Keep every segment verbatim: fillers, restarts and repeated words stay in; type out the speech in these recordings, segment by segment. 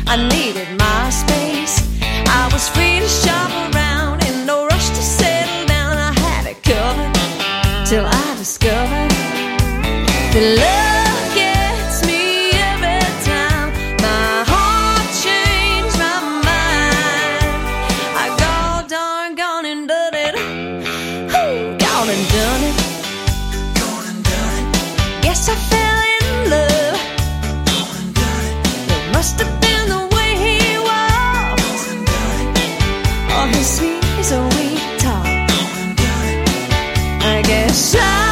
I needed my space. I was free to shop around in no rush to settle down. I had it covered till I discovered that love gets me every time. My heart changed my mind. I go darn gone and done it. Ooh, gone and done it. Gone and done it. Yes, I fell in love. Gone and done it. It must have been the way he was. Gone and done it. Oh, his sweet, sweet talk. Gone and done it. I guess I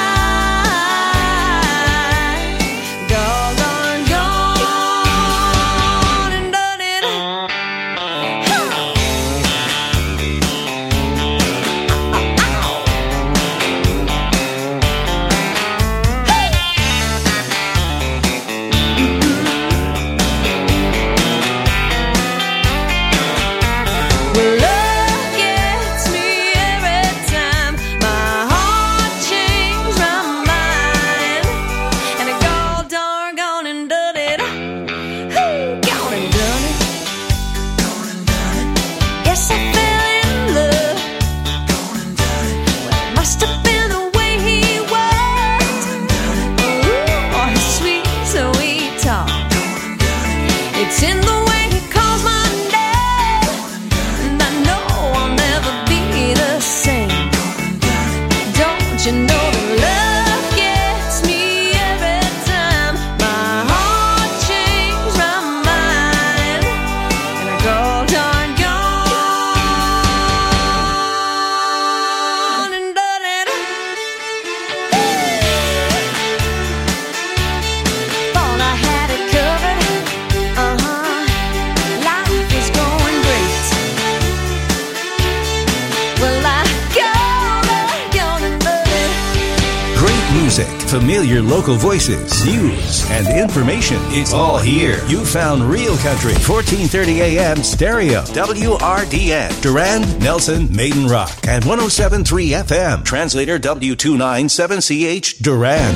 familiar local voices, news, and information. It's all here. You found Real Country, fourteen thirty a.m. stereo, W R D N, Durand, Nelson, Maiden Rock, and one oh seven point three F M. Translator W two nine seven C H, Durand.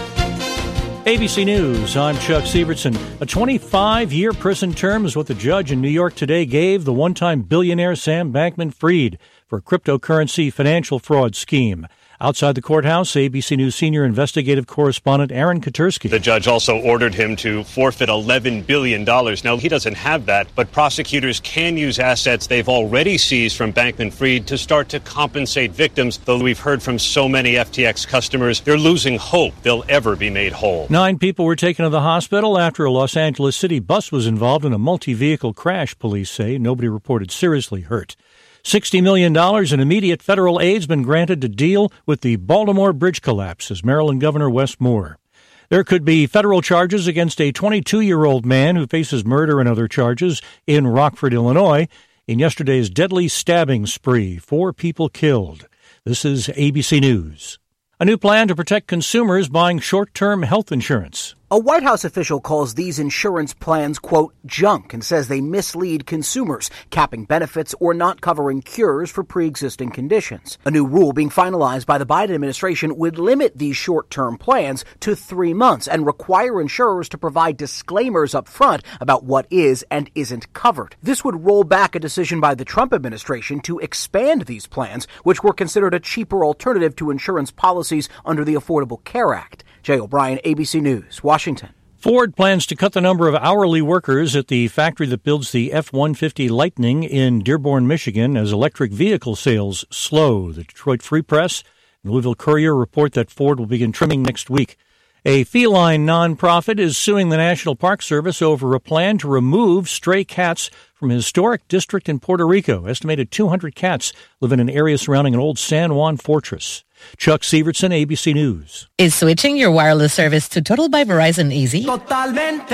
A B C News, I'm Chuck Sievertson. A twenty-five-year prison term is what the judge in New York today gave the one-time billionaire Sam Bankman-Fried for a cryptocurrency financial fraud scheme. Outside the courthouse, A B C News senior investigative correspondent Aaron Katersky. The judge also ordered him to forfeit eleven billion dollars. Now, he doesn't have that, but prosecutors can use assets they've already seized from Bankman-Fried to start to compensate victims, though we've heard from so many F T X customers, they're losing hope they'll ever be made whole. Nine people were taken to the hospital after a Los Angeles City bus was involved in a multi-vehicle crash, police say. Nobody reported seriously hurt. sixty million dollars in immediate federal aid has been granted to deal with the Baltimore bridge collapse, says Maryland Governor Wes Moore. There could be federal charges against a twenty-two-year-old man who faces murder and other charges in Rockford, Illinois, in yesterday's deadly stabbing spree. Four people killed. This is A B C News. A new plan to protect consumers buying short-term health insurance. A White House official calls these insurance plans, quote, junk, and says they mislead consumers, capping benefits or not covering cures for pre-existing conditions. A new rule being finalized by the Biden administration would limit these short-term plans to three months and require insurers to provide disclaimers up front about what is and isn't covered. This would roll back a decision by the Trump administration to expand these plans, which were considered a cheaper alternative to insurance policies under the Affordable Care Act. Jay O'Brien, A B C News, Washington. Ford plans to cut the number of hourly workers at the factory that builds the F one fifty Lightning in Dearborn, Michigan, as electric vehicle sales slow. The Detroit Free Press and Louisville Courier report that Ford will begin trimming next week. A feline nonprofit is suing the National Park Service over a plan to remove stray cats from a historic district in Puerto Rico. Estimated two hundred cats live in an area surrounding an old San Juan fortress. Chuck Sievertson, A B C News. Is switching your wireless service to Total by Verizon easy? Totalmente.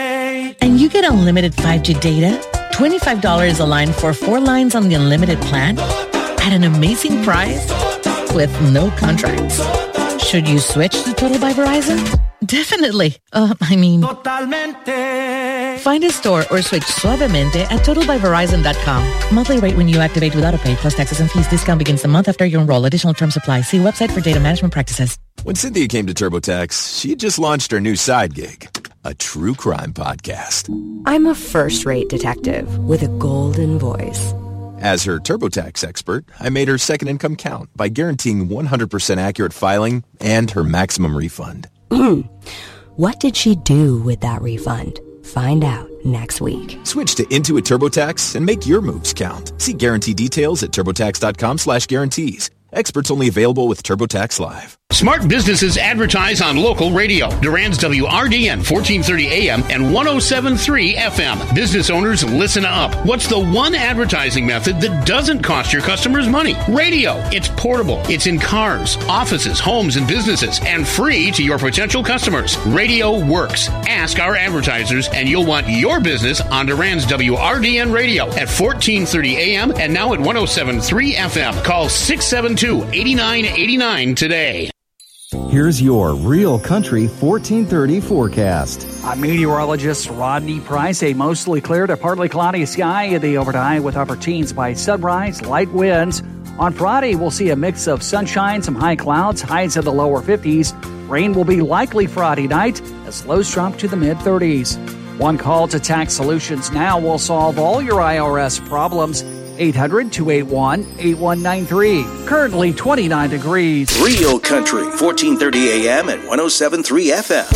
And you get unlimited five G data, twenty-five dollars a line for four lines on the unlimited plan, at an amazing price, with no contracts. Should you switch to Total by Verizon? Definitely. Uh, I mean... Totalmente. Find a store or switch suavemente at total by verizon dot com. Monthly rate when you activate with AutoPay plus taxes and fees. Discount begins the month after you enroll. Additional terms apply. See website for data management practices. When Cynthia came to TurboTax, she had just launched her new side gig, a true crime podcast. I'm a first-rate detective with a golden voice. As her TurboTax expert, I made her second income count by guaranteeing one hundred percent accurate filing and her maximum refund. What did she do with that refund? Find out next week. Switch to Intuit TurboTax and make your moves count. See guarantee details at TurboTax.com slash guarantees. Experts only available with TurboTax Live. Smart businesses advertise on local radio. Durand's W R D N fourteen thirty A M and one oh seven point three F M. Business owners, listen up. What's the one advertising method that doesn't cost your customers money? Radio. It's portable. It's in cars, offices, homes, and businesses, and free to your potential customers. Radio works. Ask our advertisers, and you'll want your business on Durand's W R D N radio at fourteen thirty A M and now at one oh seven point three F M. Call six seven two, eight nine eight nine today. Here's your Real Country fourteen thirty forecast. I'm meteorologist Rodney Price. A mostly clear to partly cloudy sky in the overnight with upper teens by sunrise, light winds. On Friday, we'll see a mix of sunshine, some high clouds, highs in the lower fifties. Rain will be likely Friday night as lows drop to the mid-thirties. One call to Tax Solutions Now will solve all your I R S problems. eight hundred, two eight one, eight one nine three. Currently twenty-nine degrees. Real Country, fourteen thirty A M and one oh seven point three F M.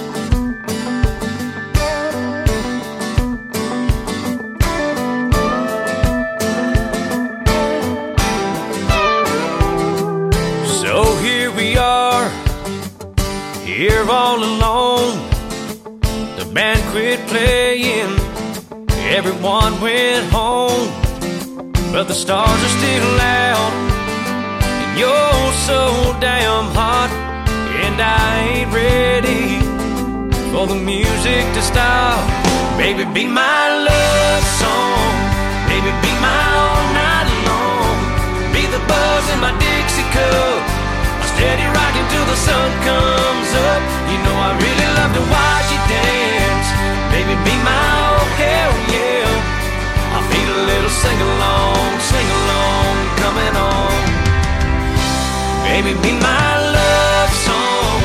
So here we are, here all alone. The band quit playing, everyone went home. But the stars are still out, and you're so damn hot, and I ain't ready for the music to stop. Baby, be my love song, baby, be my all night long. Be the buzz in my Dixie cup, my steady rocking till the sun comes up. You know I really love to watch you dance. Baby, be my oh hell yeah. I feel a little sing-along, sing-along coming on. Baby, be my love song.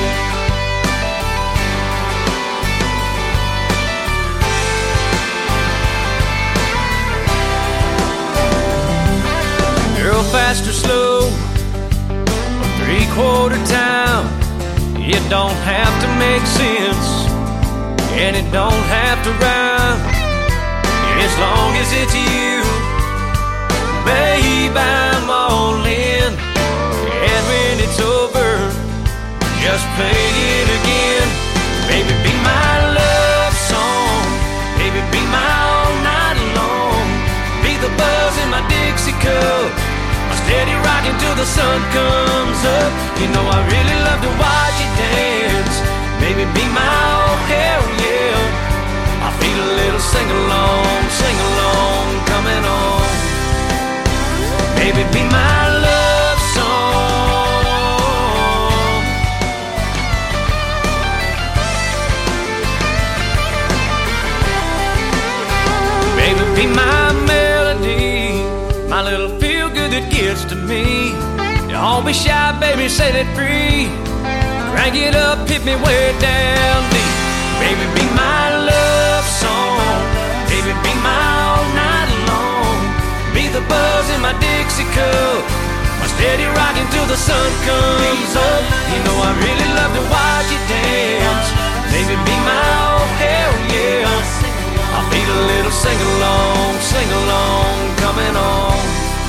Girl, fast or slow, or three-quarter time, it don't have to make sense, and it don't have to rhyme. As long as it's you, babe, I'm all in. And when it's over, just play it again. Baby, be my love song. Baby, be my all night long. Be the buzz in my Dixie cup, my steady rocking till the sun comes up. You know I really love to watch you dance. Baby, be my oh hell yeah. I feel a little sing-along, sing-along coming on. Baby, be my love song. Baby, be my melody, my little feel-good that gets to me. Don't be shy, baby, set it free. Crank it up, hit me way down deep. Baby, be my love song. Baby, be my all night long. Be the buzz in my Dixie cup, my steady rocking till the sun comes up. You know I really love to watch you dance. Baby, be my oh hell yeah. I feel a little sing-along, sing-along coming on.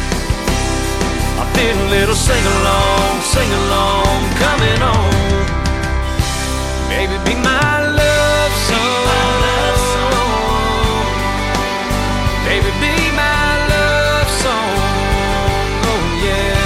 I feel a little sing-along, sing-along coming on. Baby, be my love. Baby, be my love song, oh yeah.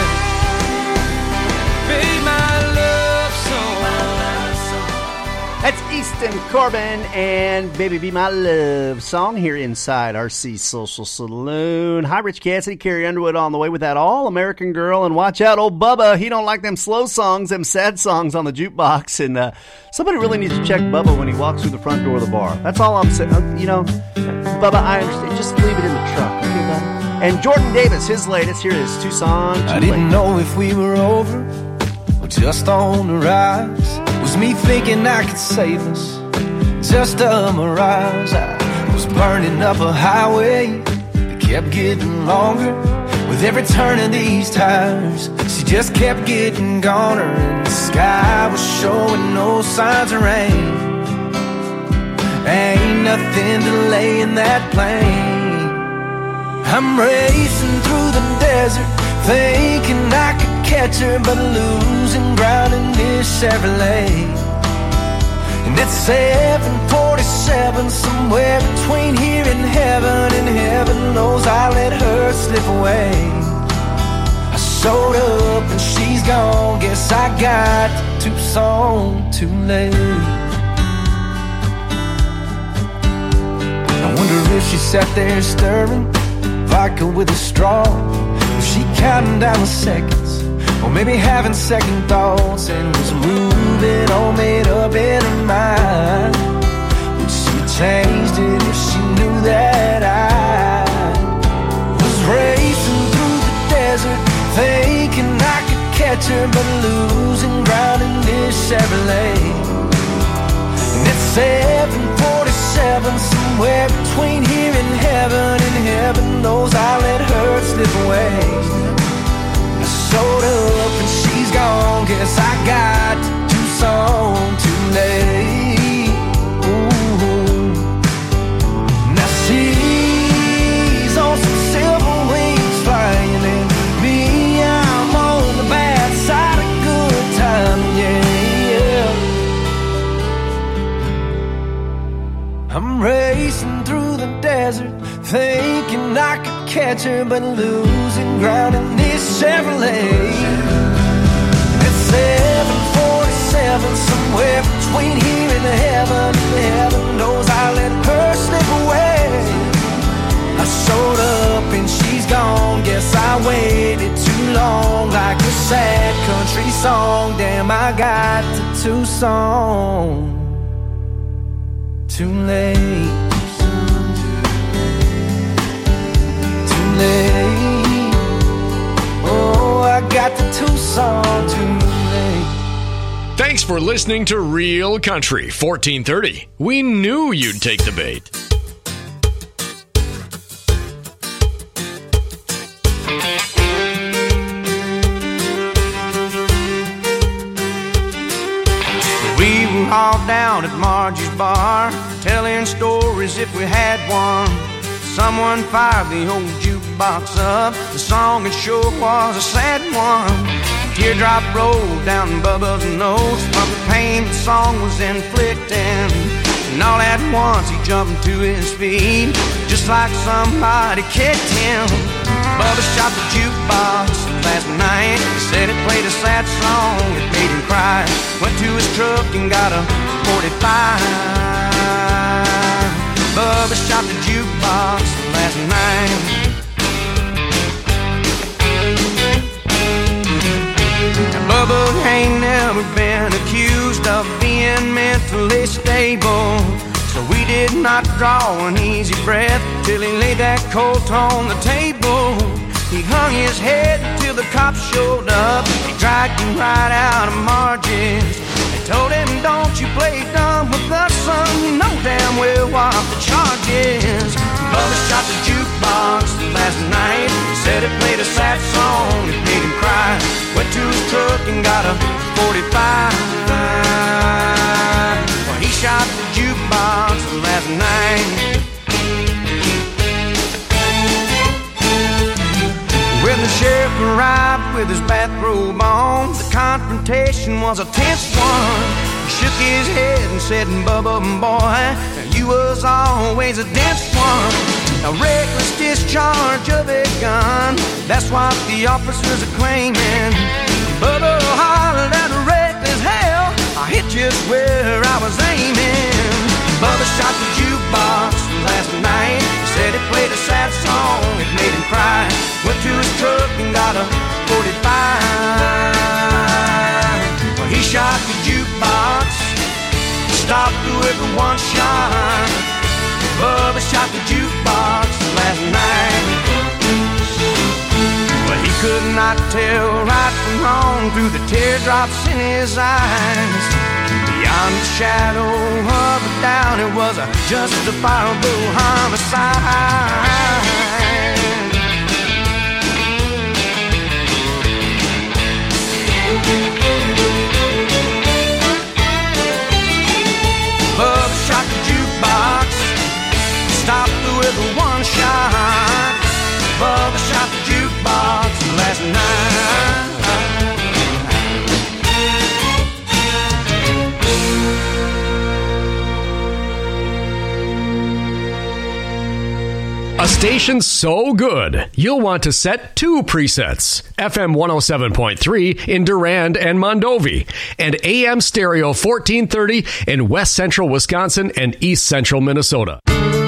Be my love song. That's Easton Corbin and Baby Be My Love song here inside R C Social Saloon. Hi, Rich Cassidy, Carrie Underwood on the way with that all-American girl. And watch out, old Bubba, he don't like them slow songs, them sad songs on the jukebox. And uh, somebody really needs to check Bubba when he walks through the front door of the bar. That's all I'm saying. Uh, you know, Bubba, I understand. Just leave it in the truck, okay, Bubba? And Jordan Davis, his latest, here is Tucson. I didn't know if we were over or just on the rise. Was me thinking I could save us, just a mirage. I was burning up a highway that kept getting longer with every turn of these tires. She just kept getting goner, and the sky was showing no signs of rain. Ain't nothing delaying that plane. I'm racing through the desert, thinking I could catch her, but losing ground in this Chevrolet. And it's seven forty-seven, somewhere between here and heaven, and heaven knows I let her slip away. I showed up and she's gone, guess I got to Tucson too late. I wonder if she sat there stirring vodka with a straw, was she counting down the seconds, or maybe having second thoughts, and was moving all made up in her mind? Would she changed it if she knew that I was racing through the desert, thinking I could catch her, but losing ground in this Chevrolet? And it's seven forty-seven, somewhere between here and heaven, and heaven knows I let her slip away. I showed up and she's gone, guess I got to Tucson too late. Ooh. Now she's on some silver wings flying, and me, I'm on the bad side of good time, yeah, yeah. I'm racing through the desert, thinking I could catch her, but losing ground in this Chevrolet. It's seven forty-seven, somewhere between here and heaven, and heaven knows I let her slip away. I showed up and she's gone, guess I waited too long, like a sad country song. Damn, I got to Tucson too late. Oh, I got to Tucson too late. Thanks for listening to Real Country fourteen thirty. We knew you'd take the bait. We were all down at Margie's bar, telling stories if we had one. Someone fired the old jukebox up, the song it sure was a sad one. A teardrop rolled down Bubba's nose from the pain the song was inflicting. And all at once he jumped to his feet, just like somebody kicked him. Bubba shot the jukebox last night, he said it played a sad song, it made him cry. Went to his truck and got a forty-five. Bubba shot the jukebox last night. Now Bubba ain't never been accused of being mentally stable, so we did not draw an easy breath till he laid that colt on the table. He hung his head until the cops showed up. They dragged him right out of Margie's. They told him, don't you play dumb with us, son, you know damn well what the charge is. Bubba shot the jukebox last night, said it played a sad song, it made him cry. Went to his truck and got a forty-five. Well, he shot the jukebox last night. When the sheriff arrived with his bathrobe on, the confrontation was a tense one. He shook his head and said, Bubba, boy, you was always a dense one. A reckless discharge of a gun, that's what the officers are claiming. Bubba hollered at a reckless hell, I hit just where I was aiming. Bubba shot the jukebox last night, said it played a sad song, it made him cry. Went to his truck and got a forty-five. Well, he shot the jukebox, stopped whoever one shot. Bubba shot the jukebox last night. Well, he could not tell right from wrong through the teardrops in his eyes. The I'm the shadow of a doubt. It was a justifiable homicide. Bubba shot the jukebox, stopped with one shot. Bubba shot the jukebox last night. A station so good, you'll want to set two presets. F M one oh seven point three in Durand and Mondovi, and A M Stereo fourteen thirty in West Central Wisconsin and East Central Minnesota.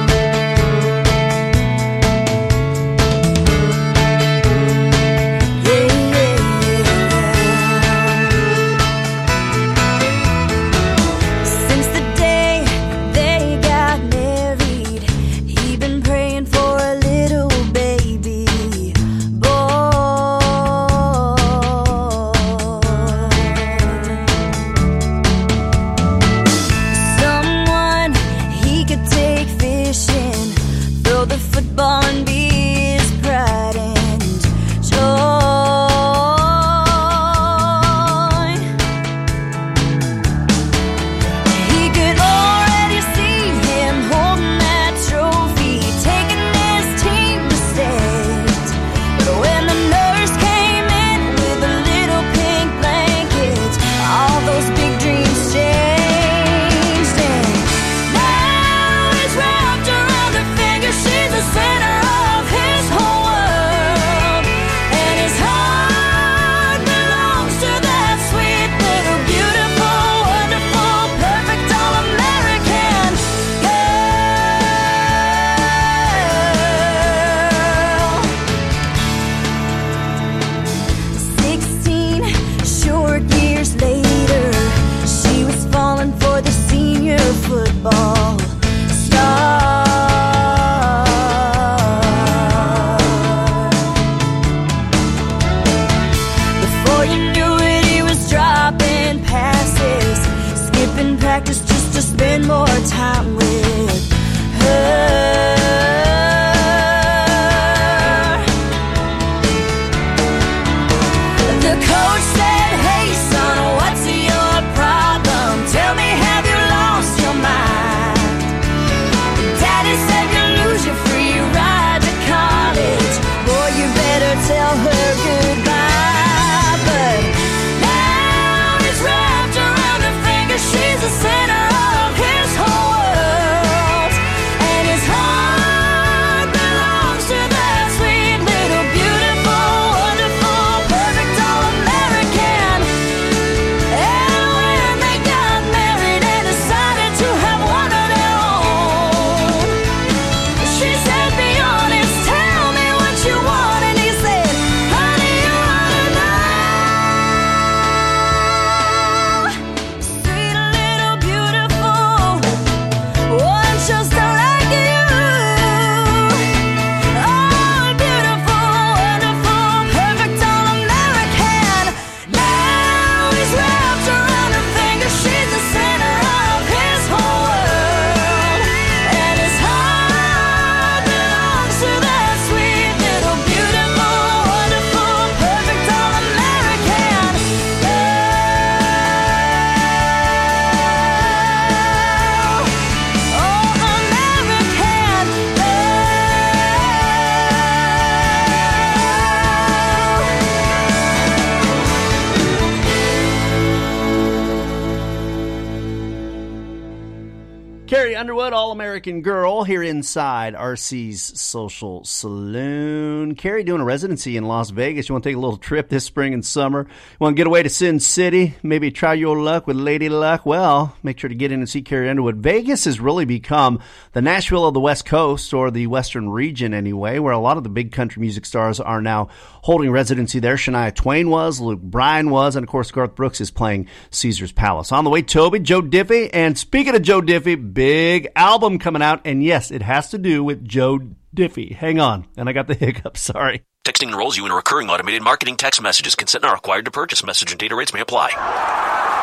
Underwood, All-American Girl, here inside R C's Social Saloon. Carrie doing a residency in Las Vegas. You want to take a little trip this spring and summer? You want to get away to Sin City? Maybe try your luck with Lady Luck? Well, make sure to get in and see Carrie Underwood. Vegas has really become the Nashville of the West Coast, or the Western region anyway, where a lot of the big country music stars are now holding residency there. Shania Twain was, Luke Bryan was, and of course Garth Brooks is playing Caesar's Palace. On the way, Toby, Joe Diffie, and speaking of Joe Diffie, big album coming out, and yes, it has to do with Joe Diffie. Hang on, and I got the hiccup, sorry. Texting enrolls you in a recurring automated marketing text messages. Consent not required to purchase. Message and data rates may apply.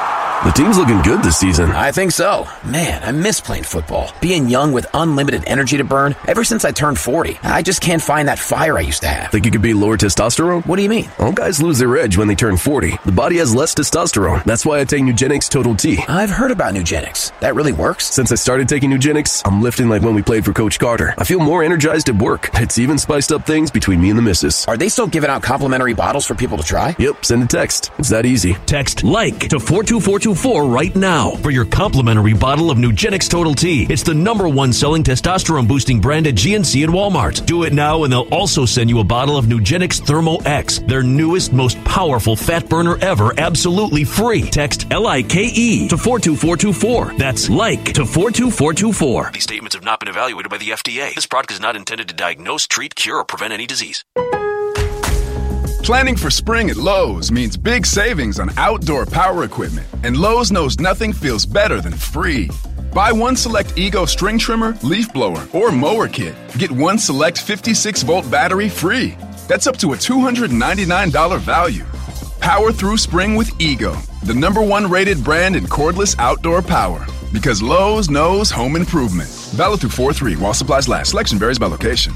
The team's looking good this season. I think so. Man, I miss playing football. Being young with unlimited energy to burn. Ever since I turned forty, I just can't find that fire I used to have. Think it could be lower testosterone? What do you mean? All guys lose their edge when they turn forty. The body has less testosterone. That's why I take Nugenix Total T. I've heard about Nugenix. That really works? Since I started taking Nugenix, I'm lifting like when we played for Coach Carter. I feel more energized at work. It's even spiced up things between me and the missus. Are they still giving out complimentary bottles for people to try? Yep, send a text. It's that easy. Text LIKE to four two four two four right now for your complimentary bottle of Nugenix Total T. It's the number one selling testosterone boosting brand at G N C and Walmart. Do it now and they'll also send you a bottle of Nugenix Thermo X, their newest, most powerful fat burner ever, absolutely free. Text L I K E to four two four two four. That's LIKE to four two four two four. These statements have not been evaluated by the F D A. This product is not intended to diagnose, treat, cure, or prevent any disease. Planning for spring at Lowe's means big savings on outdoor power equipment, and Lowe's knows nothing feels better than free. Buy one select Ego string trimmer, leaf blower, or mower kit. Get one select fifty-six volt battery free. That's up to a two hundred ninety-nine dollars value. Power through spring with Ego, the number one rated brand in cordless outdoor power. Because Lowe's knows home improvement. Valid through four three while supplies last. Selection varies by location.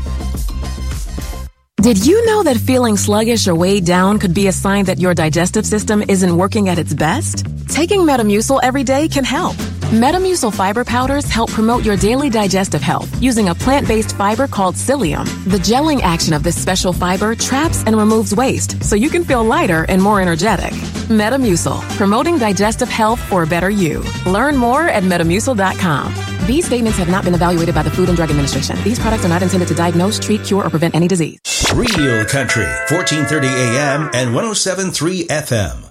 Did you know that feeling sluggish or weighed down could be a sign that your digestive system isn't working at its best? Taking Metamucil every day can help. Metamucil fiber powders help promote your daily digestive health using a plant-based fiber called psyllium. The gelling action of this special fiber traps and removes waste so you can feel lighter and more energetic. Metamucil, promoting digestive health for a better you. Learn more at metamucil dot com. These statements have not been evaluated by the Food and Drug Administration. These products are not intended to diagnose, treat, cure, or prevent any disease. Real Country, fourteen thirty A M and one oh seven point three F M.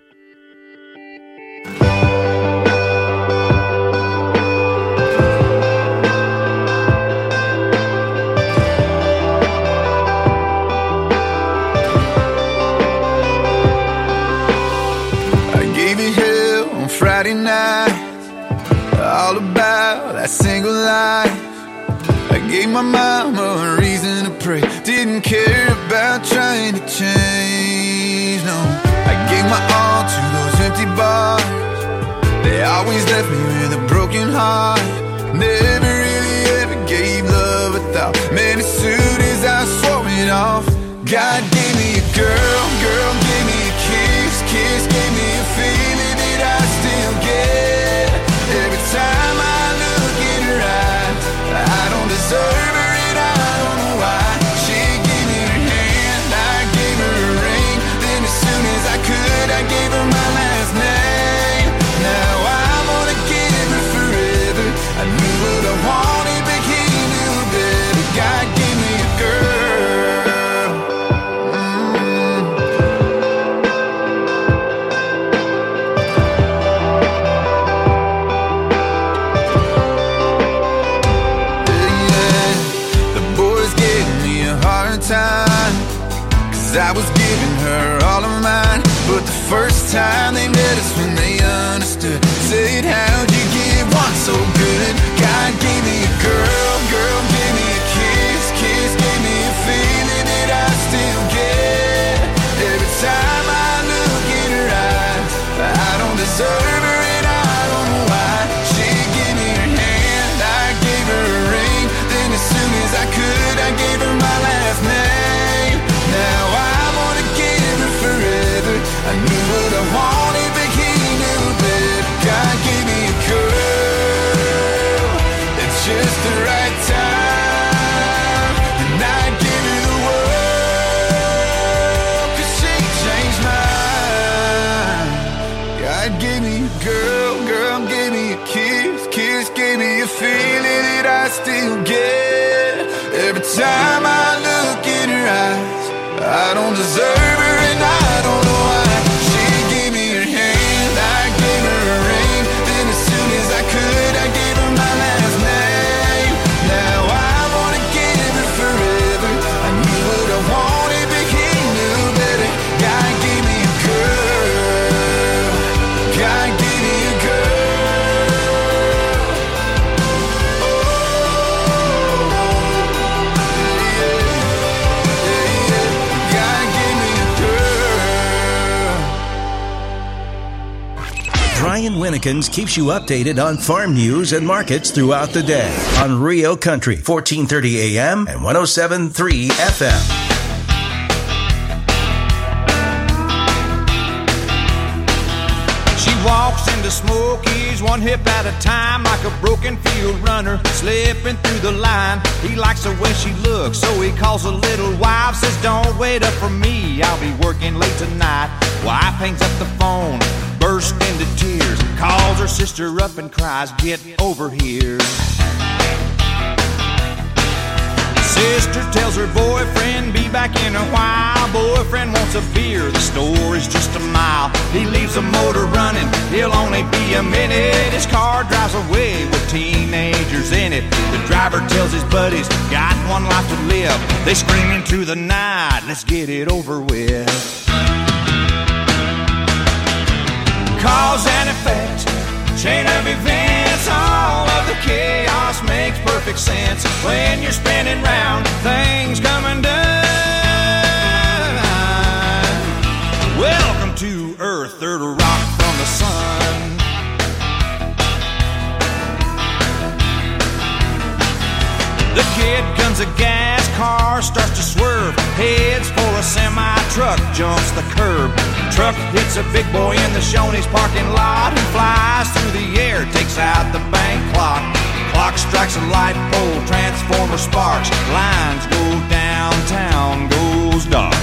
I gave you hell on Friday night, all about that single life. I gave my mama a reason to pray, didn't care about trying to change, no. I gave my all to those empty bars, they always left me with a broken heart. Never really ever gave love a thought, man, as soon as I swore it off. God gave me a girl, girl gave me a kiss, kiss gave me a feeling that I still get. Every time I look in her eyes, I don't deserve her and I don't know why. She gave me her hand, I gave her a ring, then as soon as I could I gave her my last name. Now I'm gonna give her forever. I knew what I wanted but he knew better. God gave me a girl. Time, cause I was giving her all of mine, but the first time they met us when they understood, said how'd you get one so good? God gave me a girl, girl gave me a kiss, kiss gave me a feeling that I still get. Every time I look in her eyes, I don't deserve her and I don't know why. She gave me her hand, I gave her a ring, then as soon as I could I gave her my last name. Now I wanna give her forever. I knew what I wanted but he knew better. God gave me a girl at just the right time, and I'd give her the world, cause she changed mine. God gave me a girl, girl gave me a kiss, kiss gave me a feeling that I still get. Every time I look in her eyes, I don't deserve her and I don't know why. She gave me her hand, I gave her a ring, then as soon as I could I gave her my last name. Now I wanna give her forever. I knew what I wanted but he knew better. God gave me a girl, God gave me a girl. God gave me a girl. Brian Winnekins keeps you updated on farm news and markets throughout the day on Rio Country, fourteen thirty A M and one oh seven point three F M. Walks into Smokies one hip at a time, like a broken field runner slipping through the line. He likes the way she looks, so he calls a little wife, says don't wait up for me, I'll be working late tonight. Wife hangs up the phone, bursts into tears, calls her sister up and cries, get over here. Sister tells her boyfriend, be back in a while. Boyfriend wants a beer, the store is just a mile. He leaves the motor running, he'll only be a minute. His car drives away with teenagers in it. The driver tells his buddies, got one life to live. They scream into the night, let's get it over with. Cause and effect, chain of events, all of the chaos makes perfect sense. When you're spinning round, things come undone. Welcome to Earth, third rock from the sun. The kid guns a gas, car starts to swerve, heads for a semi-truck, jumps the curb. Truck hits a big boy in the Shoney's parking lot. He flies through the air, takes out the bank clock. Clock strikes a light pole, transformer sparks. Lines go downtown, goes dark.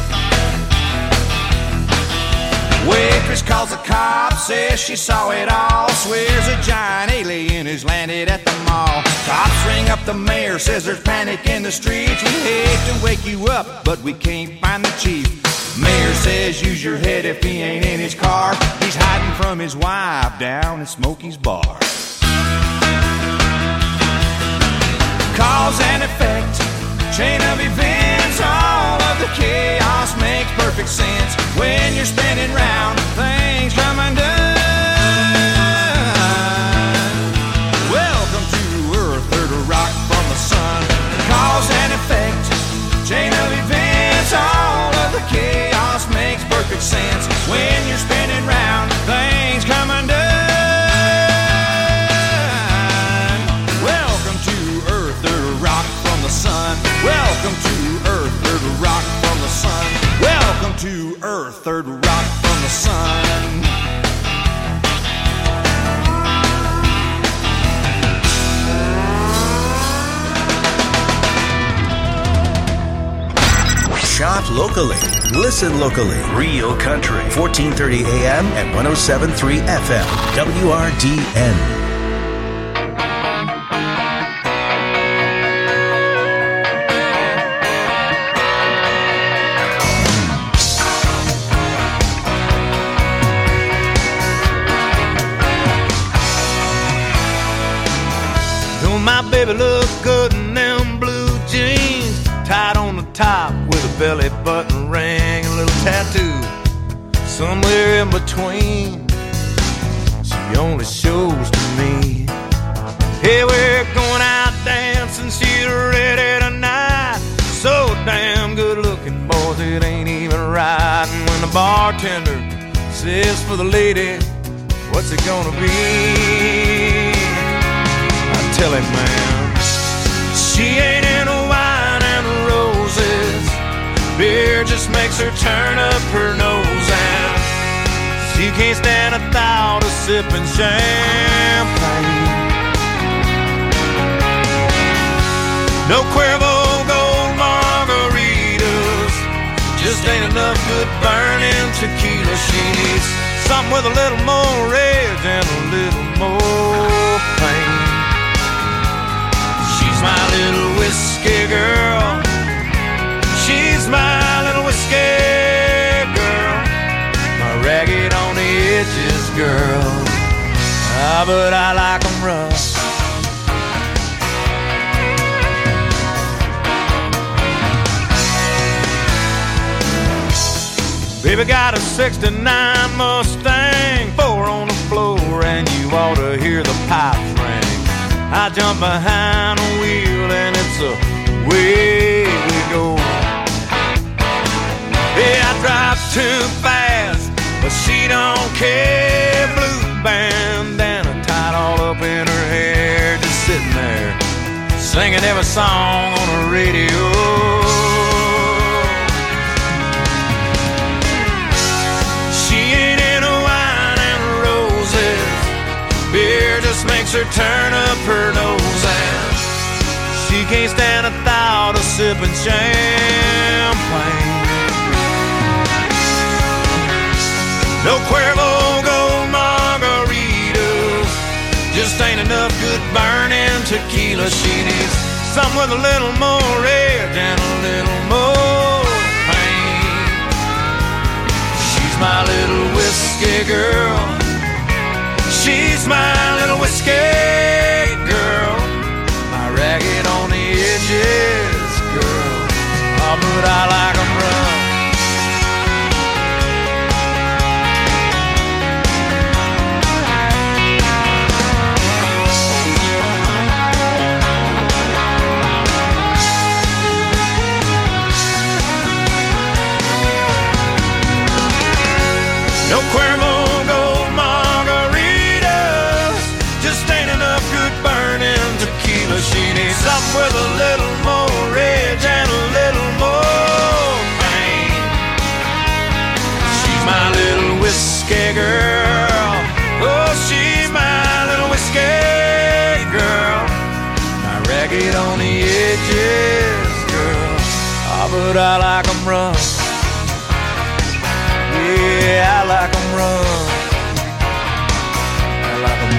Waitress calls the cops, says she saw it all. Swears a giant alien has landed at the mall. Cops ring up the mayor, says there's panic in the streets. We hate to wake you up, but we can't find the chief. Mayor says use your head if he ain't in his car. He's hiding from his wife down at Smokey's bar. Cause and effect, chain of events, all of the chaos makes perfect sense. When you're spinning round, things come undone. Welcome to Earth, third rock from the sun. Cause and effect, chain of events, all of the chaos makes perfect sense. When you're spinning round, things come undone. Welcome to Earth, third rock from the sun. Welcome to Earth, third rock from the sun. Welcome to Earth, third rock from the sun. Shop locally. Listen locally. Real Country. fourteen thirty A M and one oh seven point three F M. W R D N. My baby look good in them blue jeans, tied on the top with a belly button ring, a little tattoo somewhere in between. She only shows to me. Hey, we're going out dancing, she's ready tonight. So damn good looking, boys, it ain't even right. And when the bartender says for the lady, what's it gonna be? Tell him, man, she ain't into wine and roses. Beer just makes her turn up her nose, and she can't stand the thought of sipping champagne. No Cuervo Gold margaritas, just ain't enough good burning tequila. She needs something with a little more rage and a little more pain. My little whiskey girl, she's my little whiskey girl, my ragged on the edges girl, ah, but I like them rough. Baby got a sixty-nine Mustang, four on the floor, and you ought to hear the pipes ring. I jump behind the wheel and it's away we go. Yeah, I drive too fast, but she don't care. Blue singing every song on the radio. She ain't into wine and roses, beer just makes her turn up her nose, and she can't stand the thought of sipping champagne. No Cuervo Gold margaritas, just ain't enough good burning tequila. She needs something with a little more red and a little more pain. She's my little whiskey girl. She's my little whiskey girl. My ragged on the edges girl. Oh, but I like 'em rough. No Cuervo Gold margaritas, just ain't enough good burning tequila. She needs something with a little more red and a little more pain. She's my little whiskey girl. Oh, she's my little whiskey girl. My ragged on the edges girl. Oh, but I like 'em rough. Yeah, I like 'em rough. I like 'em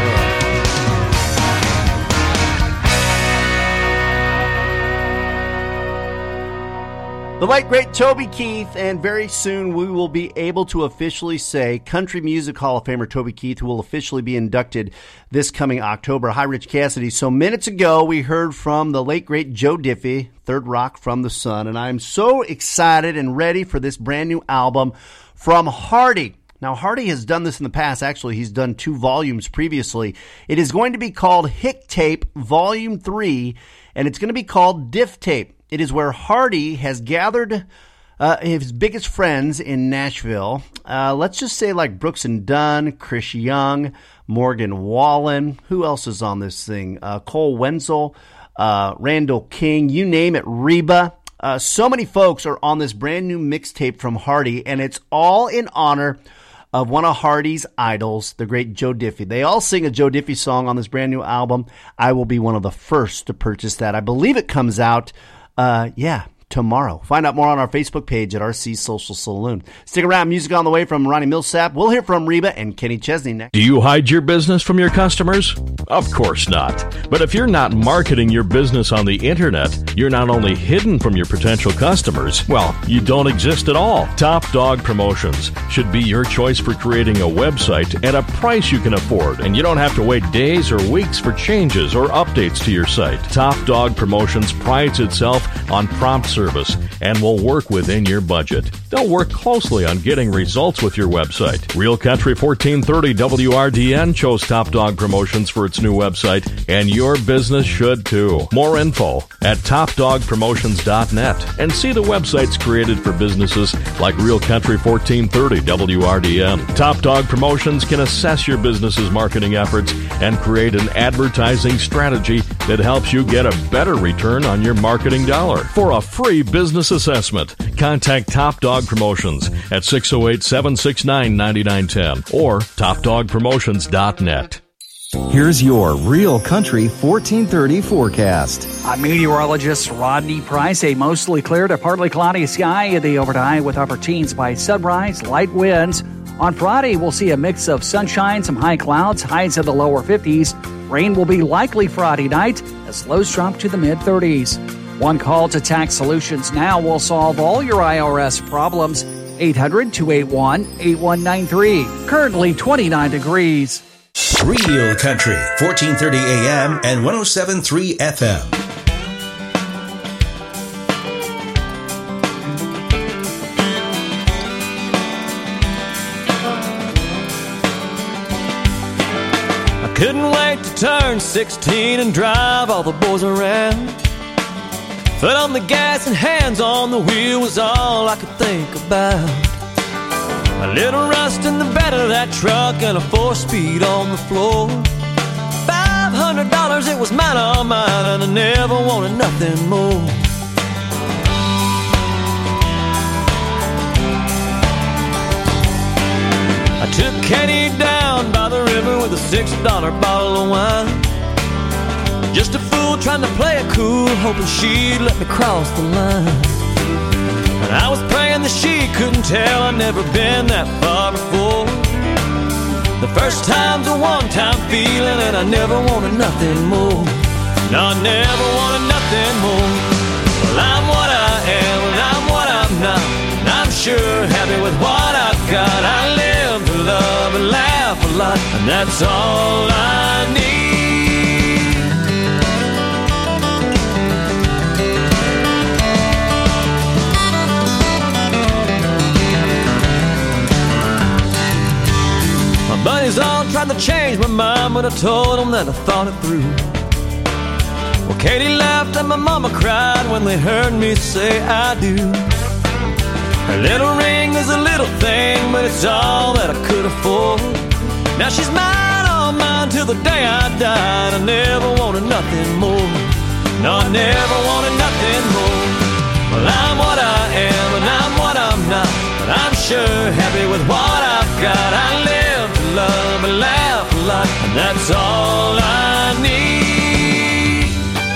rough. The late, great Toby Keith, and very soon we will be able to officially say Country Music Hall of Famer Toby Keith, who will officially be inducted this coming October. Hi, Rich Cassidy. So minutes ago, we heard from the late, great Joe Diffie, Third Rock from the Sun, and I'm so excited and ready for this brand new album from Hardy. Now, Hardy has done this in the past. Actually, he's done two volumes previously. It is going to be called Hick Tape Volume three, and it's going to be called Diff Tape. It is where Hardy has gathered uh, his biggest friends in Nashville. Uh, let's just say like Brooks and Dunn, Chris Young, Morgan Wallen. Who else is on this thing? Uh, Cole Wenzel, uh, Randall King, you name it, Reba. Uh, so many folks are on this brand new mixtape from Hardy, and it's all in honor of one of Hardy's idols, the great Joe Diffie. They all sing a Joe Diffie song on this brand new album. I will be one of the first to purchase that. I believe it comes out, uh, yeah, tomorrow. Find out more on our Facebook page at R C Social Saloon. Stick around. Music on the way from Ronnie Millsap. We'll hear from Reba and Kenny Chesney next. Do you hide your business from your customers? Of course not. But if you're not marketing your business on the internet, you're not only hidden from your potential customers, well, you don't exist at all. Top Dog Promotions should be your choice for creating a website at a price you can afford, and you don't have to wait days or weeks for changes or updates to your site. Top Dog Promotions prides itself on prompt service and will work within your budget. They'll work closely on getting results with your website. Real Country fourteen thirty W R D N chose Top Dog Promotions for its new website, and your business should too. More info at top dog promotions dot net, and see the websites created for businesses like Real Country fourteen thirty W R D N. Top Dog Promotions can assess your business's marketing efforts and create an advertising strategy that helps you get a better return on your marketing dollar. For a free business assessment, contact Top Dog Promotions at six oh eight, seven six nine, nine nine one zero or top dog promotions dot net. Here's your Real Country fourteen thirty forecast. I'm meteorologist Rodney Price. A mostly clear to partly cloudy sky in the overnight with upper teens by sunrise, light winds. On Friday, we'll see a mix of sunshine, some high clouds, highs in the lower fifties. Rain will be likely Friday night as lows drop to the mid-thirties. One call to Tax Solutions Now will solve all your I R S problems. eight hundred, two eight one, eight one nine three. Currently twenty-nine degrees. Real Country, fourteen thirty A M and one oh seven point three F M. I couldn't wait to turn sixteen and drive all the boys around. Foot on the gas and hands on the wheel was all I could think about. A little rust in the bed of that truck and a four-speed on the floor. five hundred dollars, it was mine, all mine, and I never wanted nothing more. I took Katie down by the river with a six dollar bottle of wine. Just a fool trying to play it cool, hoping she'd let me cross the line. And I was praying that she couldn't tell I'd never been that far before. The first time's a one-time feeling, and I never wanted nothing more. No, I never wanted nothing more. Well, I'm what I am, and I'm what I'm not, and I'm sure happy with what I've got. I live to love and laugh a lot, and that's all I need. Buddies all tried to change my mind, but I told them that I thought it through. Well, Katie laughed and my mama cried when they heard me say I do. Her little ring is a little thing, but it's all that I could afford. Now she's mine, all mine, till the day I died. I never wanted nothing more. No, I never wanted nothing more. Well, I'm what I am, and I'm what I'm not, but I'm sure happy with what I've got. I live to love and laugh a lot, and that's all I need.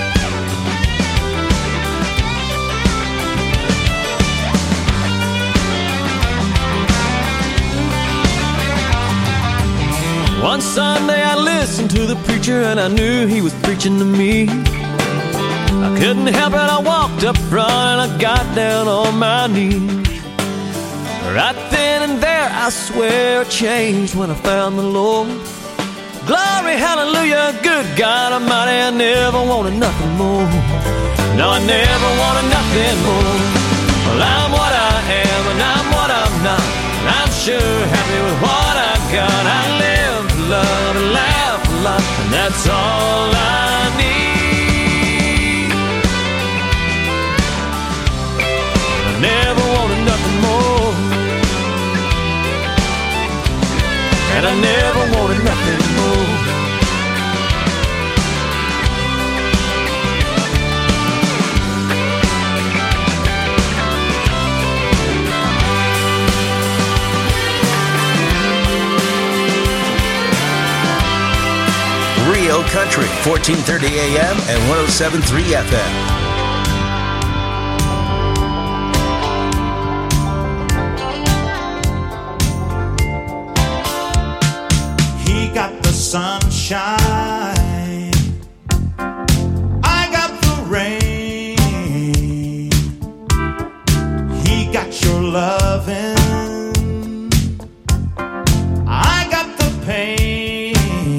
One Sunday I listened to the preacher, and I knew he was preaching to me. I couldn't help it, I walked up front and I got down on my knees. Right then and there, I swear, I changed when I found the Lord. Glory, hallelujah, good God Almighty, I never wanted nothing more. No, I never wanted nothing more. Well, I'm what I am, and I'm what I'm not, and I'm sure happy with what I've got. I live to love and laugh a lot, and that's all I need. I never wanted nothing more, and I never wanted nothing more. Real Country, fourteen thirty A M and one oh seven point three F M. Sunshine, I got the rain, he got your loving, I got the pain,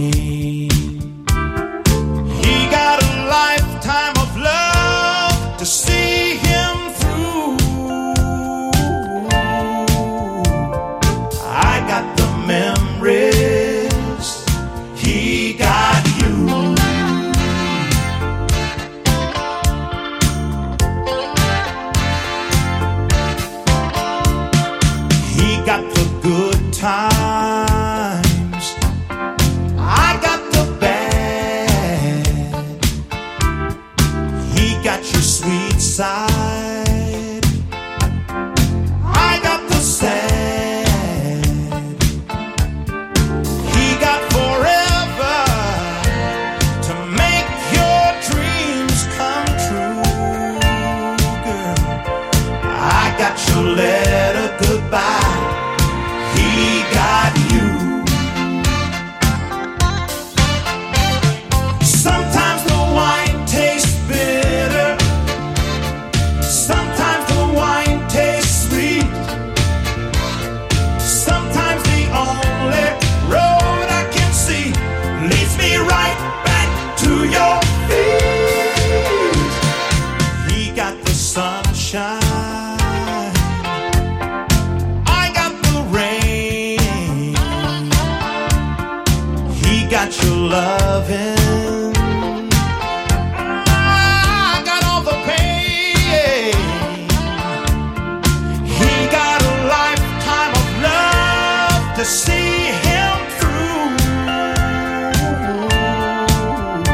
he got a lifetime of love to see him through, I got the memories. He got you. He got the good times. I got the bad. He got your sweet side. I got the sad. He got forever. Your letter goodbye, he got you. Sometimes the wine tastes bitter, sometimes the wine tastes sweet, sometimes the only road I can see leads me right back to your feet. He got the sunshine, got your loving, I got all the pain, he got a lifetime of love to see him through,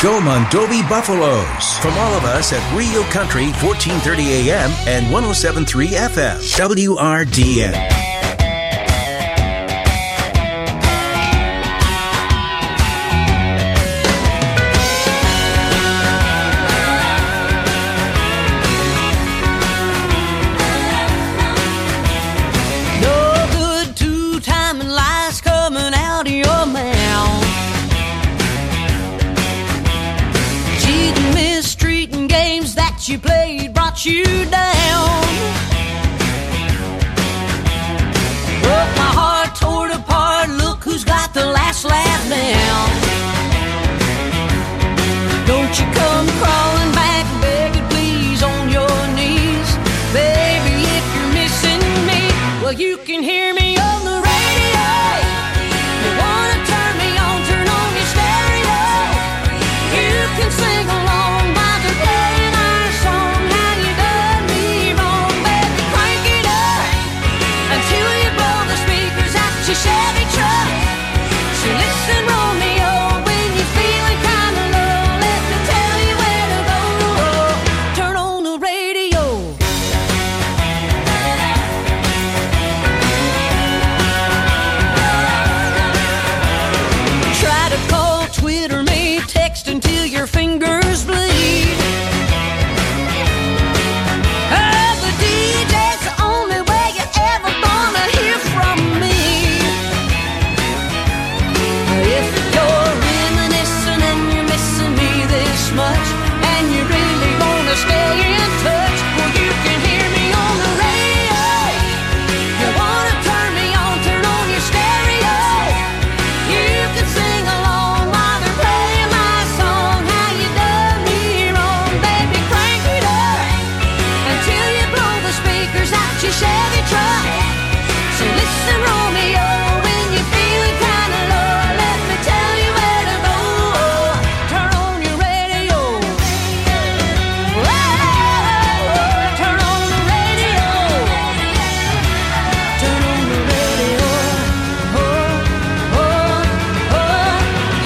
Go Mondovi Buffaloes. From all of us at Real Country, fourteen thirty A M and one oh seven point three F M, W R D N. You played brought you down. Broke my heart, tore it apart. Look who's got the last laugh now. Don't you come crawling back, begging please on your knees. Baby, if you're missing me, well, you can hear me on the radio. You wanna turn me on, turn on your stereo. You can sing along while they're playing our song. How you done me wrong, baby, crank it up until you blow the speakers out your Chevy truck. So listen, Romeo, when you're feeling kinda low, let me tell you where to go. Turn on the radio. Try to call, Twitter me, text until your fingers bleed. Oh, the D J's the only way you're ever gonna hear from me. If you're reminiscing and you're missing me this much, and you really wanna stay in touch, well, you can hear me on the radio. You wanna turn me on, turn on your stereo. You can sing along while they're playing my song. How you done me wrong, baby, crank it up until you blow the speakers out your Chevy truck. So listen, Romeo, when you're feeling kinda low, let me tell you where to go. Turn on your radio. Whoa, turn on the radio. Turn on the radio. Oh, oh, oh, oh,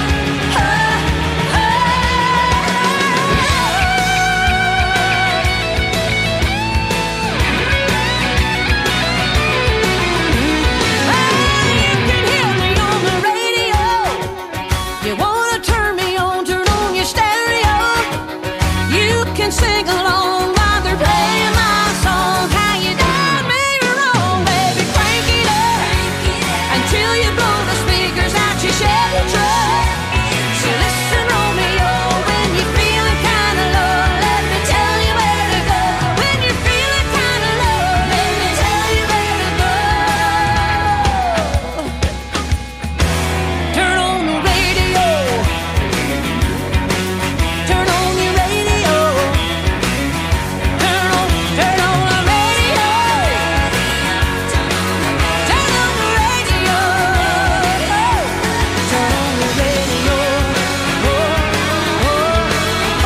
You wanna turn me on, turn on your stereo. You can sing along while they're playing my song. How you done me wrong, baby, crank it up until you blow the speakers out your Chevy truck. So listen, Romeo, when you're feeling kinda low, let me tell you where to go. When you're feeling kinda low, let me tell you where to go. Turn on the radio. Turn on your radio. Turn on, turn on the radio. Turn on the radio. Turn on the radio. Oh, oh, oh,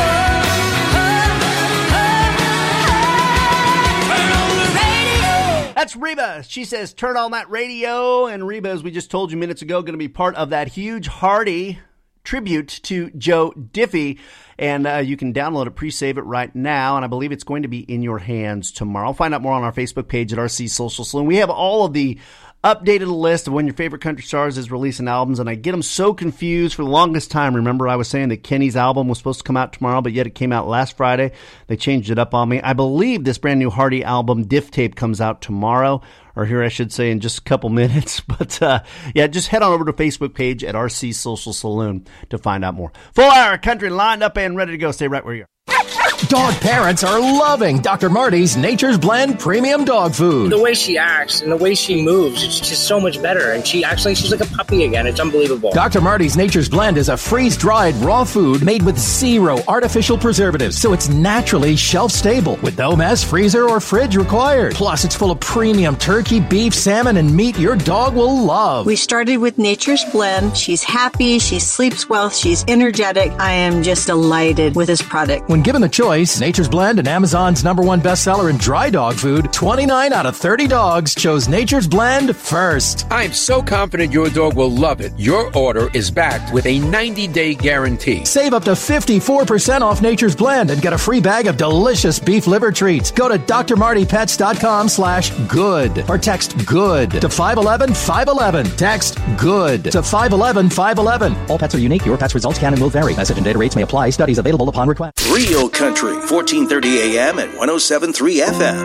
oh, Turn on the radio. That's Reba. She says, turn on that radio. And Reba, as we just told you minutes ago, going to be part of that huge Hardy tribute to Joe Diffie. And uh, you can download it, pre-save it right now. And I believe it's going to be in your hands tomorrow. Find out more on our Facebook page at R C Social Saloon. We have all of the updated list of when your favorite country stars is releasing albums, and I get them so confused for the longest time. Remember, I was saying that Kenny's album was supposed to come out tomorrow, but yet it came out last Friday. They changed it up on me. I believe this brand new Hardy album, Diff Tape, comes out tomorrow, or here I should say in just a couple minutes. But uh, yeah, just head on over to the Facebook page at R C Social Saloon to find out more. Full hour country lined up and ready to go. Stay right where you are. Dog parents are loving Doctor Marty's Nature's Blend Premium Dog Food. The way she acts and the way she moves, it's just so much better. And she acts like she's like a puppy again. It's unbelievable. Doctor Marty's Nature's Blend is a freeze-dried raw food made with zero artificial preservatives, so it's naturally shelf-stable with no mess, freezer, or fridge required. Plus, it's full of premium turkey, beef, salmon, and meat your dog will love. We started with Nature's Blend. She's happy, she sleeps well, she's energetic. I am just delighted with this product. When given the choice, choice, Nature's Blend and Amazon's number one bestseller in dry dog food, twenty-nine out of thirty dogs chose Nature's Blend first. I'm so confident your dog will love it. Your order is backed with a ninety-day guarantee. Save up to fifty-four percent off Nature's Blend and get a free bag of delicious beef liver treats. Go to d r marty pets dot com slash good or text good to five one one five one one. Text good to five one one five one one. All pets are unique. Your pet's results can and will vary. Message and data rates may apply. Studies available upon request. Real Country, fourteen thirty A M and one oh seven point three F M.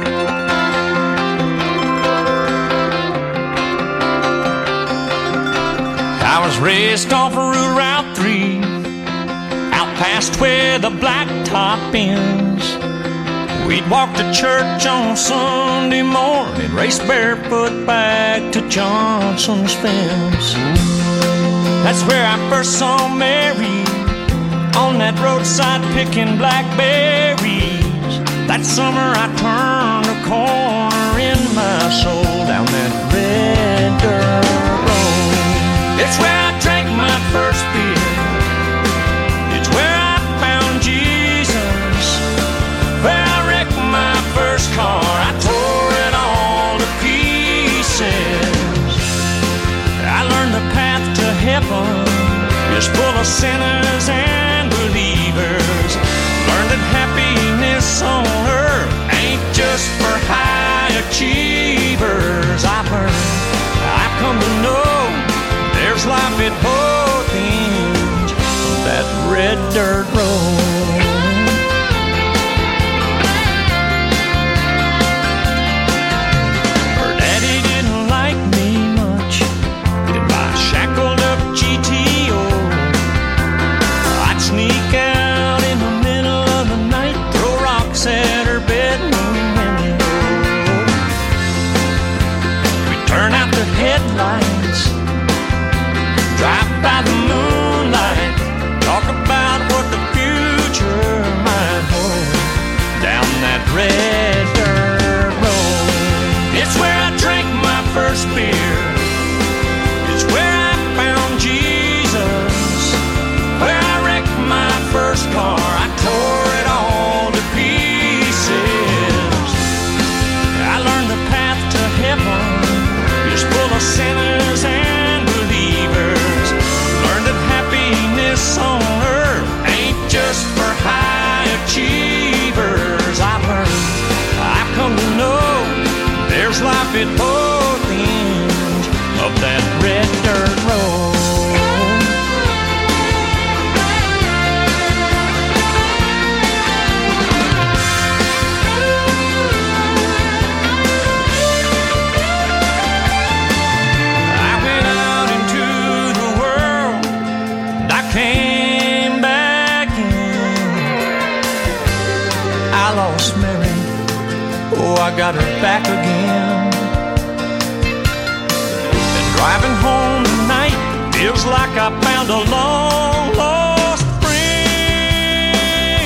I was raised off of Route three, out past where the blacktop ends. We'd walk to church on Sunday morning, race barefoot back to Johnson's fence. That's where I first saw Mary, on that roadside picking blackberries. That summer I turned a corner in my soul down that red dirt road. It's where I drank my first beer. It's where I found Jesus. Where I wrecked my first car. I tore it all to pieces. I learned the path to heaven is full of sinners and believers. Learned that happiness on earth ain't just for high achievers. I've learned, I've come to know there's life at both ends of that red dirt road. Her daddy didn't like me much in my shackled up G T O. I'd sneak out in the middle of the night, throw rocks at her bedroom window. We'd turn out the headlights, drive by the moonlight, talk about what the future might hold down that red dirt road. It's where I drank my first beer. It's where I found Jesus. Where I wrecked my first car. I tore it all to pieces. I learned the path to heaven is full of sinners and believers. Learned that happiness on earth ain't just for high achievers. I've learned, I've come to know there's life at both ends of that red dirt road. I went out into the world and I came back in. I lost Mary, oh I got her back again. Driving home tonight feels like I found a long lost friend.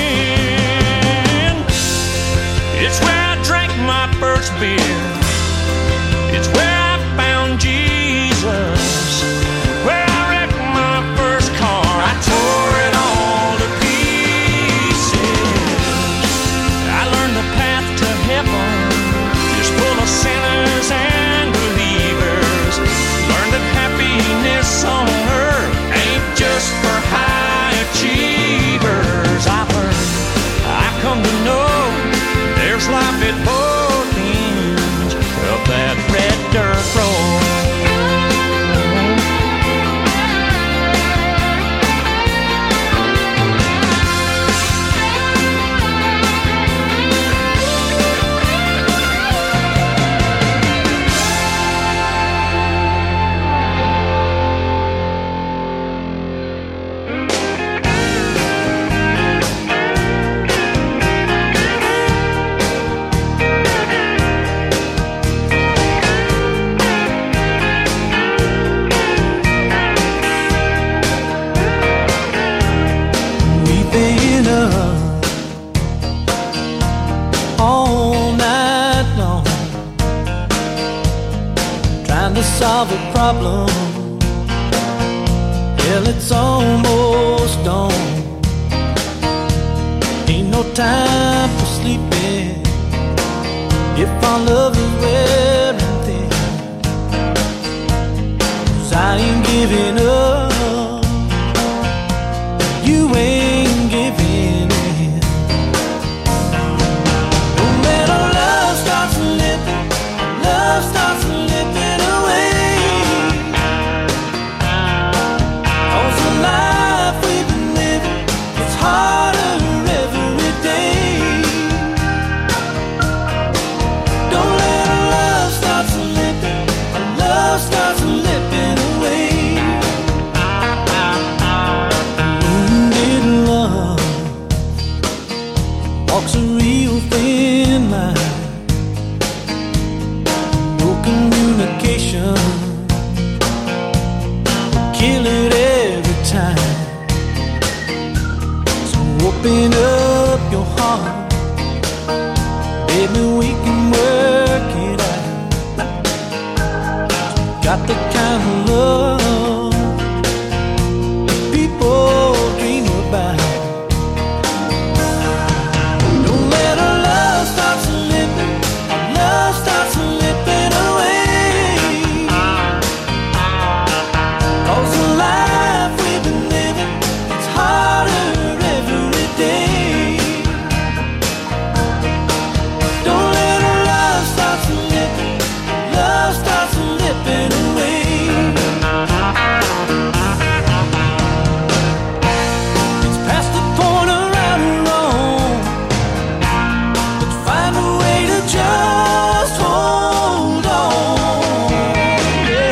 It's where I drank my first beer. It's where I found Jesus. Where I wrecked my first car. I tore it all to pieces. I learned the path to heaven is full of sinners and believers. Learned that happiness on earth ain't just for high achievers. I've learned, I've come to know there's life at both ends of that red dirt road. Solve a problem. Hell, it's almost dawn. Ain't no time for sleeping. If our love is wearing thin, 'cause I ain't giving up, you ain't giving in. Don't let our love start slipping, love starts slipping away. 'Cause the life we've been living, it's harder every day. Don't let our love start slipping, our love starts slipping away. Wounded love walks a real thin line. No communication, kill it every time. So open up your heart, baby, we can work it out. Got the kind of love people dream about. Don't let our love start slipping, our love starts slipping away. 'Cause the life we've been living, it's harder every day. Don't let our love start slipping, love starts slipping away. It's past the point of right or wrong. Let's find a way to just hold on. Yeah.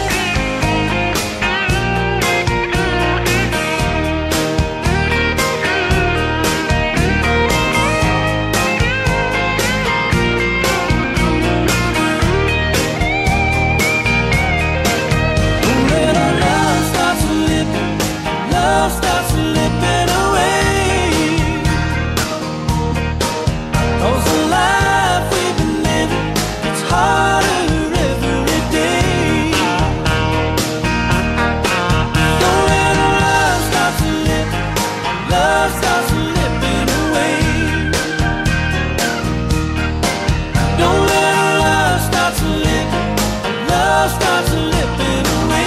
Don't let our love start slipping, love starts slipping away. 'Cause the life we've been living, it's harder every day. Don't let our love start slipping, love starts slipping away. Don't let our love start slipping, love starts slipping away.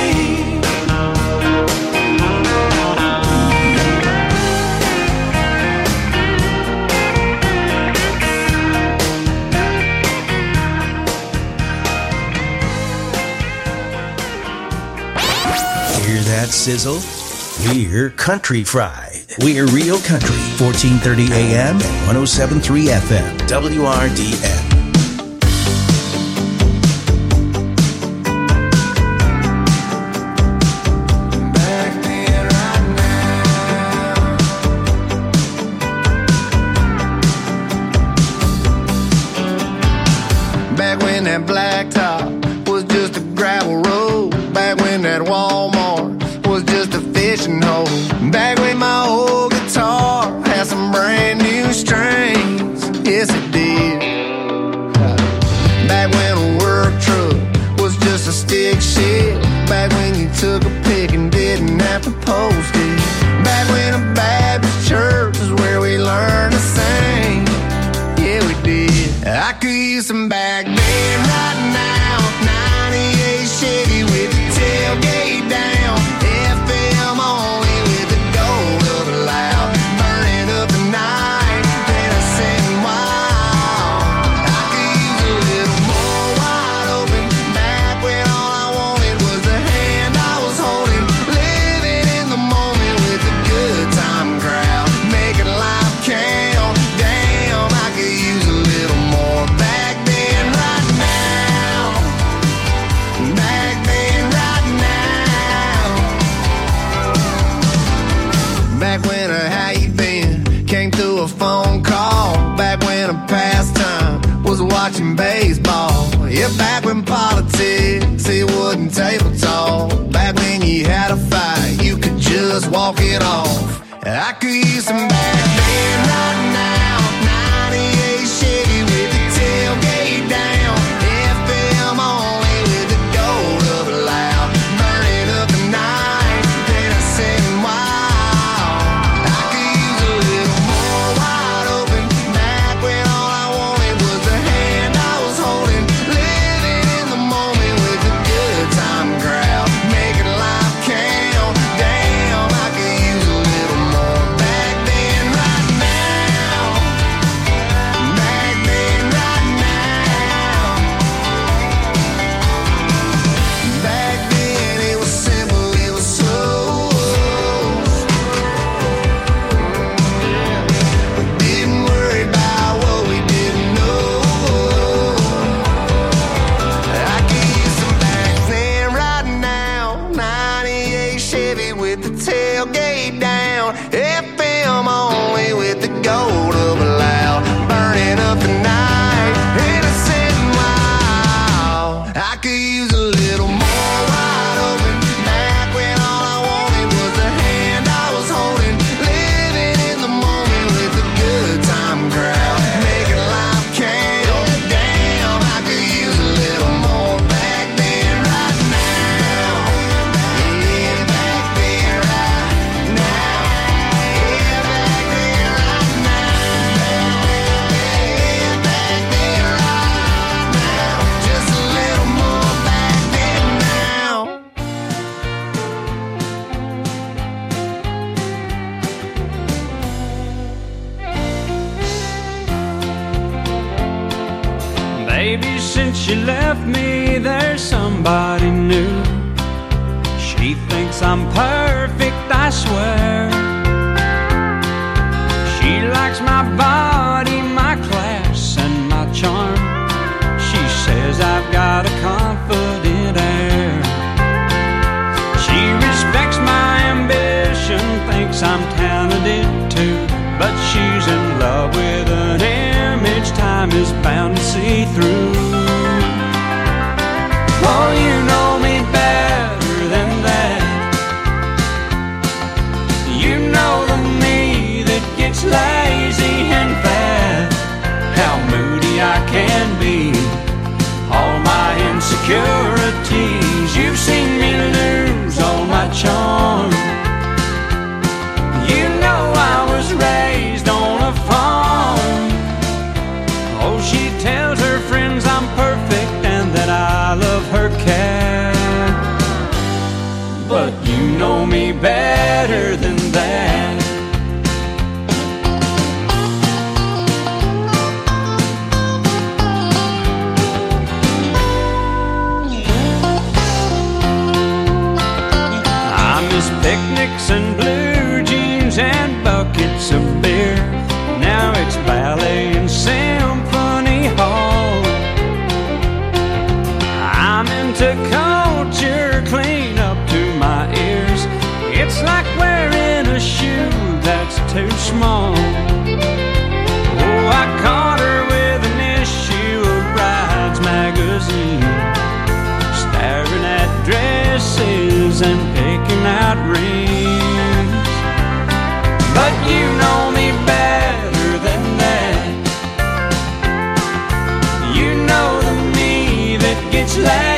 Hear that sizzle? We're Country Fried. We're Real Country, fourteen thirty A M and one oh seven point three F M, W R D N. Back when that blacktop was just a gravel road. Back when that Walmart was just a fishing hole. Back when my old guitar had some brand new strings. Yes, it did. Back when a work truck was just a stick shift. Back when you took a pic and didn't have to post it. Back when a Baptist church is where we learned to sing. Yeah, we did. I could use some back then right now. ninety-eight Chevy with the tailgate down. F M only with the gold of it loud. Burning up the night, then I said wow. I could use a little more wide open. Back when all I wanted was the hand I was holding. Living in the moment with a good time crowd. Making life count. Damn, I could use a little more back then right now. Back then right now. Back when a how you been came through a phone call. Back when a pastime was watching baseball. Yeah, back when politics, it wasn't table talk. Back when you had a fight, you could just walk it off. I could use some back then right now. ninety-eight Chevy with the tailgate down. F M only with the gold of it loud. Burning up the night, then I said wow. I could use a little more wide Maybe since she left me, there's somebody new. She thinks I'm perfect, I swear. She likes my body, my class, and my charm. She says I've got a confident air. She respects my ambition, thinks I'm talented too. But she's in love with an image time is bound to see through. Oh, you know me better than that. You know the me that gets lazy and fat. How moody I can be, all my insecurities. You've seen me lose all my charm. You know I was raised on a farm. Oh, she tells her friends I'm perfect and that I love her cat. But you know me better than that. I miss picnics and blue jeans and buckets of beer. Now it's ballet and symphony hall. I'm into culture clean up to my ears. It's like wearing a shoe that's too small. Oh, I caught her with an issue of Brides magazine, staring at dresses and picking out rings. But you know me better than that. You know the me that gets laid.